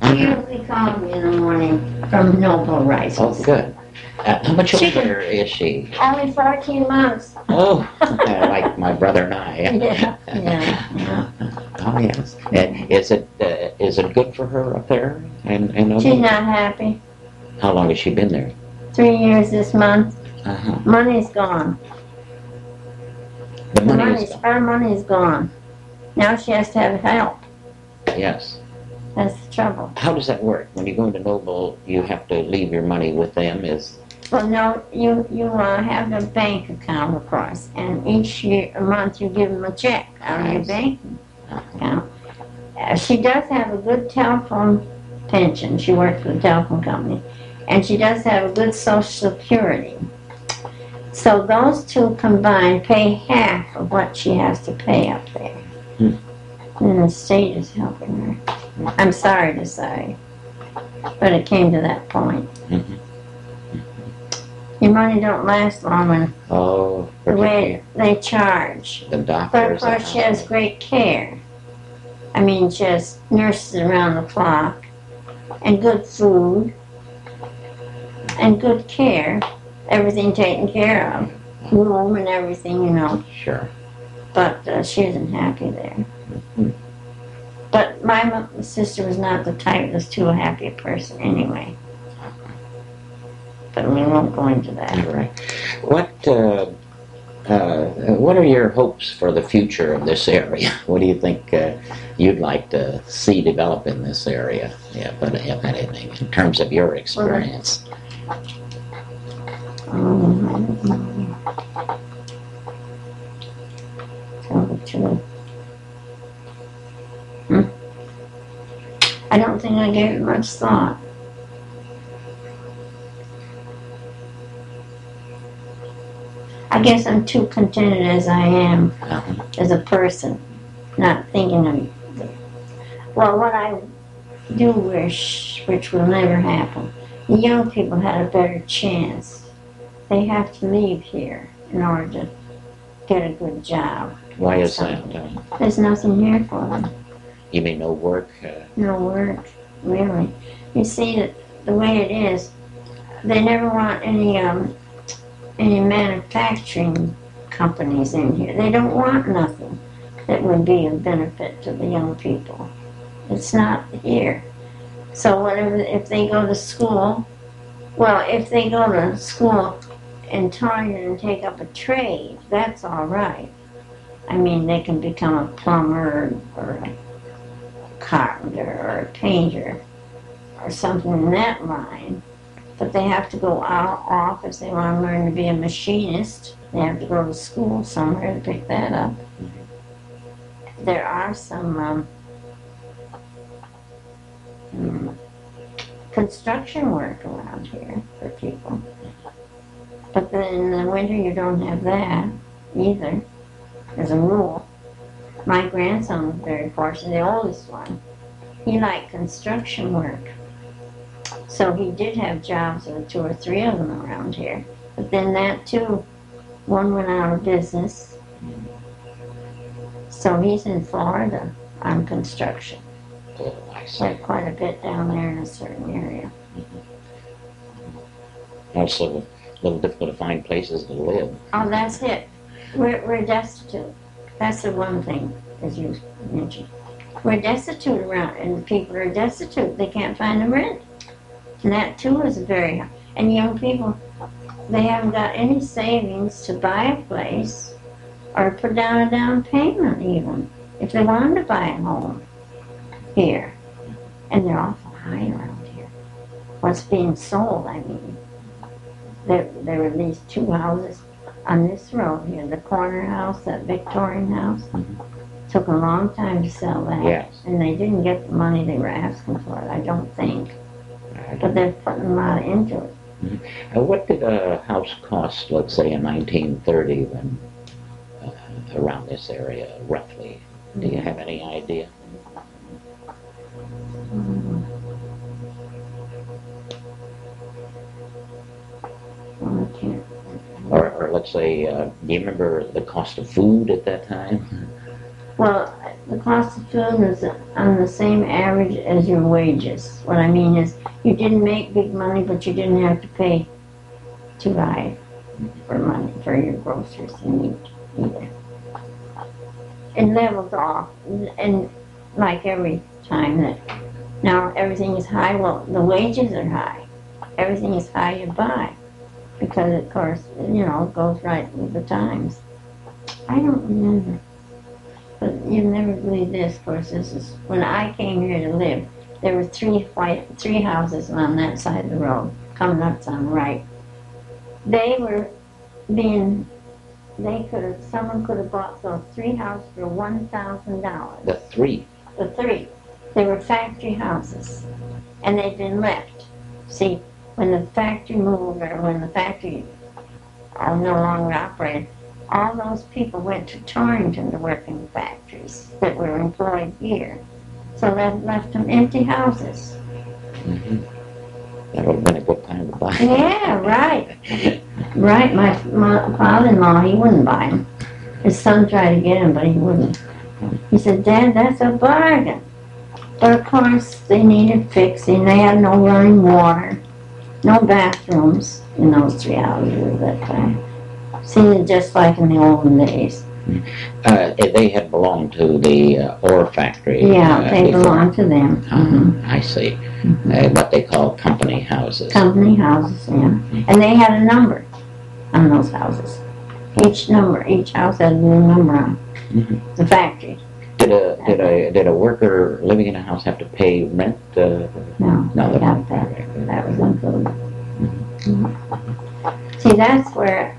She usually calls me in the morning from Noble Rice. Oh, good. How much older is she? Only 14 months. Oh, like my brother and I. Yeah. Oh, yes. Is it good for her up there? She's not happy. How long has she been there? 3 years this month. Uh-huh. Money's gone. Her money's gone. Now she has to have help. Yes. That's the trouble. How does that work? When you go into Noble, you have to leave your money with them? Well, no, you have a bank account, of course, and each month you give them a check out of your bank account. She does have a good telephone pension. She works for the telephone company, and she does have a good Social Security. So those two combined pay half of what she has to pay up there. And the state is helping her. I'm sorry to say, but it came to that point. Your money don't last long when the way they charge. The doctors. But of course, she has great care. I mean, she has nurses around the clock, and good food, and good care. Everything taken care of. Room and everything, you know. Sure. But she isn't happy there. But my sister was not the type that's too happy a person anyway. But we won't go into that. Right. What are your hopes for the future of this area? What do you think you'd like to see develop in this area, if anything, in terms of your experience? I don't know. Tell the truth. I don't think I gave it much thought. I guess I'm too contented as I am as a person, not thinking of, well, what I do wish, which will never happen, the young people had a better chance. They have to leave here in order to get a good job. Why is that? There's nothing here for them. You mean no work? No work, really. You see, that the way it is, they never want any manufacturing companies in here. They don't want nothing that would be of benefit to the young people. It's not here. So whatever, if they go to school, well, if they go to school in Torrington and take up a trade, that's all right. I mean, they can become a plumber or a carpenter or a painter or something in that line. But they have to go off if they want to learn to be a machinist. They have to go to school somewhere to pick that up. There are some construction work around here for people. But then in the winter you don't have that either, as a rule. My grandson was very fortunate, the oldest one. He liked construction work. So he did have jobs, there were 2 or 3 of them around here. But then that too, one went out of business. So he's in Florida on construction. There's quite a bit down there in a certain area. Also, a little difficult to find places to live. Oh, that's it. We're destitute. That's the one thing, as you mentioned. We're destitute around, and people are destitute. They can't find a rent. And that too is very hard. And young people, they haven't got any savings to buy a place or put down a down payment even, if they wanted to buy a home here. And they're awful high around here. What's being sold, I mean. There were at least 2 houses on this road here, the corner house, that Victorian house. Took a long time to sell that. Yes. And they didn't get the money they were asking for it, I don't think. But they're putting a lot into it. What did a house cost, let's say, in 1930 when, around this area, roughly? Do you have any idea? Well, I can't. Or let's say, do you remember the cost of food at that time? Well, the cost of food is on the same average as your wages. What I mean is, you didn't make big money, but you didn't have to pay too high for money for your groceries and meat either. It levels off, and like every time that now everything is high. Well, the wages are high. Everything is high to buy because, of course, it goes right with the times. I don't remember. But you never believe this, of course. This is when I came here to live. There were three houses on that side of the road, coming up on the right. They were being. Someone could have bought those three houses for $1,000. The three. The three. They were factory houses, and they'd been left. See, when the factory moved, or when the factory no longer operated, all those people went to Torrington to work in factories that were employed here. So that left them empty houses. Mm-hmm. That would have been a good time to buy. Yeah, right. Right. My father-in-law, he wouldn't buy them. His son tried to get them, but he wouldn't. He said, "Dad, that's a bargain." But of course, they needed fixing. They had no running water, no bathrooms in those three houses at that time. Seemed just like in the olden days. They had belonged to the ore factory. Yeah, they before. belonged to them. Mm-hmm. I see. What they call company houses. Company houses, yeah. And they had a number on those houses. Each house had a little number on Mm-hmm. the factory. Did a worker living in a house have to pay rent? No, No, they got that. That was included. Mm-hmm. See, that's where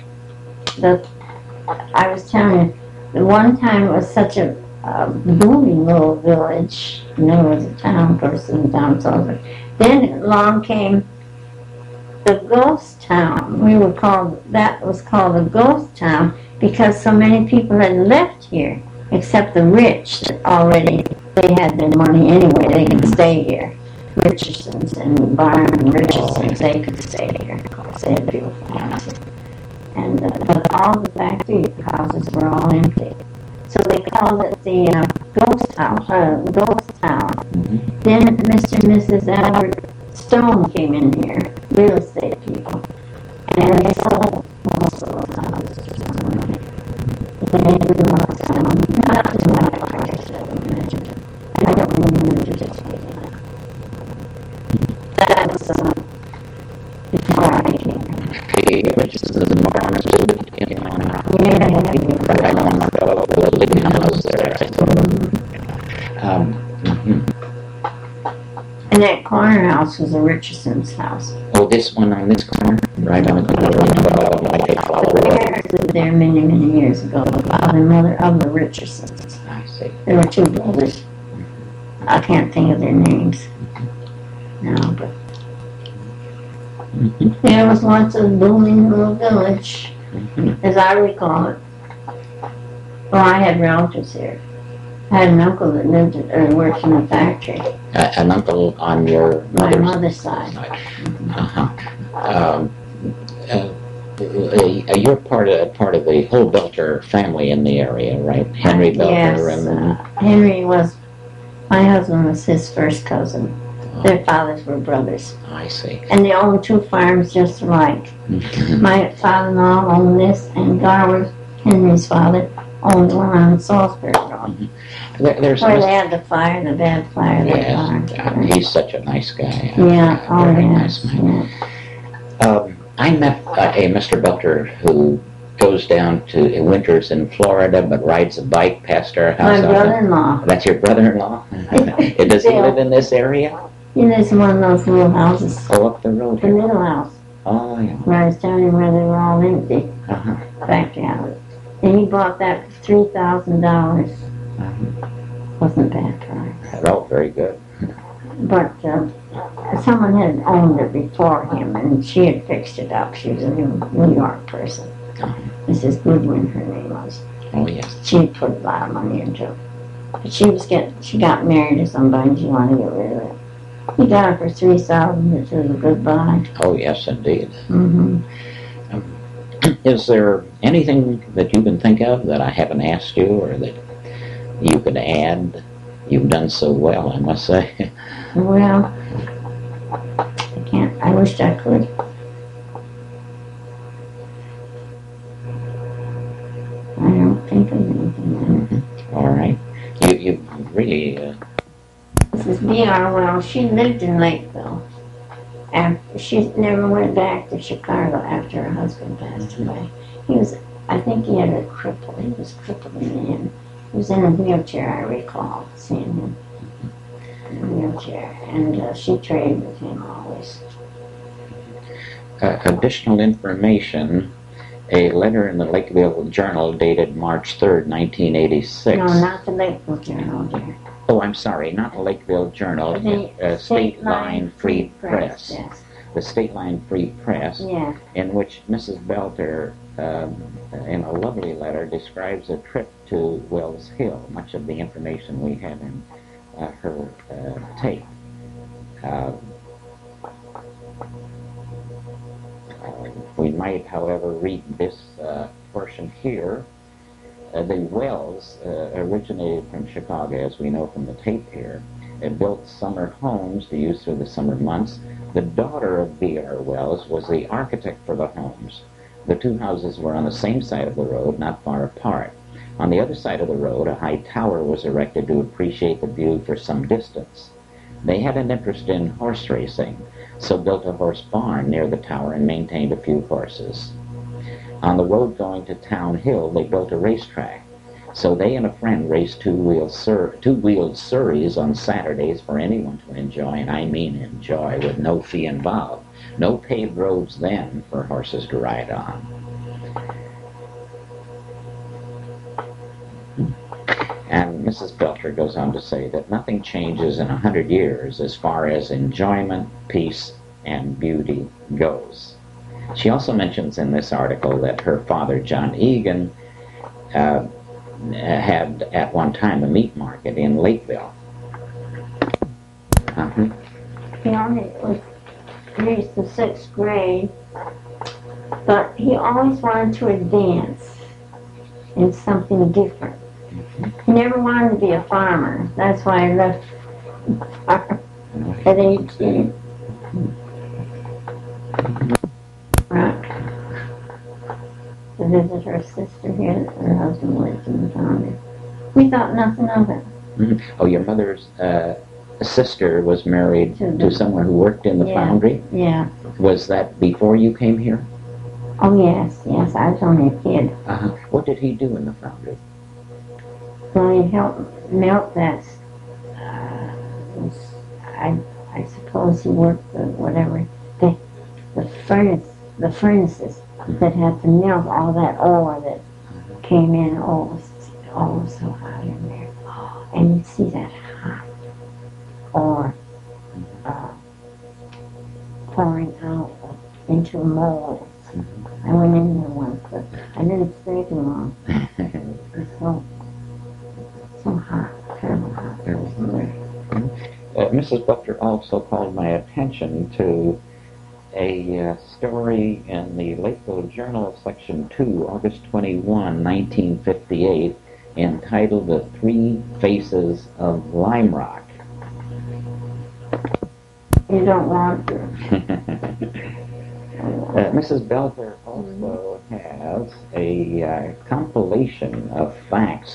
I was telling you, the one time it was such a booming little village, and there was a town person in town, so then along came the ghost town. That was called a ghost town because so many people had left here, except the rich that already, they had their money anyway, they could stay here. Richardsons and Barnum and Richardsons, they could stay here, of course, they had beautiful houses. And, but all the factory houses were all empty. So they called it the ghost house, ghost town. Mm-hmm. Then Mr. and Mrs. Albert Stone came in here, real estate people, and they sold most of those houses or something. They didn't want to sell them. Not to my part, I said, I don't remember participating in that. That was before I came here. The Richardsons and Barnums lived in one house. Yeah, Right on the living house there. And that corner house was the Richardson's house. Oh, this one on this corner? Right on the corner. The parents lived there many, many years ago. The father and mother of the Richardsons. I see. There were two brothers. I can't think of their names now, but there was once a booming little village, as I recall it. Well, I had relatives here. I had an uncle that lived or worked in a factory. An uncle on your My mother's mother's side. You're part of the whole Belcher family in the area, right? Henry Belcher. Yes, Henry was, my husband was his first cousin. Their fathers were brothers. I see. And they owned two farms just alike. My father-in-law owned this, and Garwood, Henry's father, owned one on Salisbury Road. There's Where they had the bad fire, yes, that farm. he's such a nice guy. Yeah, Very yeah. nice man. I met a Mr. Belcher who goes down to winters in Florida but rides a bike past our house. My brother-in-law. That's your brother-in-law? Does he live in this area? He lives in one of those little houses. Oh, up the road The here. middle house. Oh, yeah. Where I was telling you where they were all empty. Uh-huh. Factory houses. And he bought that for $3,000. Wasn't bad price. Oh, very good. But someone had owned it before him, and she had fixed it up. She was a New York person. Mrs. Goodwin, her name was. Oh, yes. She had put a lot of money into it. But she got married to somebody, and she wanted to get rid of it. He got it for $3,000, which was a good buy. Oh, yes, indeed. Mm-hmm. Is there anything that you can think of that I haven't asked you or that you could add? You've done so well, I must say. Well, I wished I could. I don't think of anything. All right. You really... Mrs. B.R. Wells, she lived in Lakeville. She never went back to Chicago after her husband passed away. I think he had a cripple. He was crippled in the end. He was in a wheelchair, I recall seeing him in a wheelchair. And she traded with him always. Additional information, a letter in the Lakeville Journal dated March 3rd, 1986. No, not the Lakeville Journal, dear. Oh, I'm sorry, not the Lakeville Journal, State Line Free Press. Yes. The State Line Free Press, Yeah. in which Mrs. Belter, in a lovely letter, describes a trip to Wells Hill. Much of the information we have in her tape. We might, however, read this portion here. The Wells originated from Chicago, as we know from the tape here. It built summer homes to use through the summer months. The daughter of B.R. Wells was the architect for the homes. The two houses were on the same side of the road, not far apart. On the other side of the road, a high tower was erected to appreciate the view for some distance. They had an interest in horse racing, so built a horse barn near the tower and maintained a few horses. On the road going to Town Hill, they built a racetrack. So they and a friend raced two-wheeled surreys on Saturdays for anyone to enjoy, and I mean enjoy, with no fee involved. No paved roads then for horses to ride on. And Mrs. Belter goes on to say that nothing changes in 100 years as far as enjoyment, peace, and beauty goes. She also mentions in this article that her father, John Egan, had at one time a meat market in Lakeville. He only reached the 6th grade, but he always wanted to advance in something different. He never wanted to be a farmer. That's why I left at 18. To visit her sister here. Her husband lived in the foundry. We thought nothing of it. Oh, your mother's sister was married to someone who worked in the foundry? Yeah. Was that before you came here? Oh, yes. I was only a kid. What did he do in the foundry? Well, he helped melt that. I suppose he worked the whatever the furnaces that had to melt all that ore that came in. Oh, it was so hot in there, and you'd see that hot ore pouring out into molds. I went in there once, but I didn't stay too long. It was so hot, terrible hot. Mrs. Butler also called my attention to a story in the Lakeville Journal, Section 2, August 21, 1958, entitled The Three Faces of Lime Rock. You don't want to. Mrs. Belter also has a compilation of facts,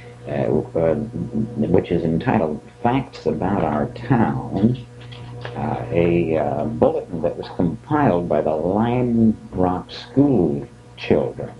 which is entitled Facts About Our Town, a bulletin that was compiled by the Lime Rock school children.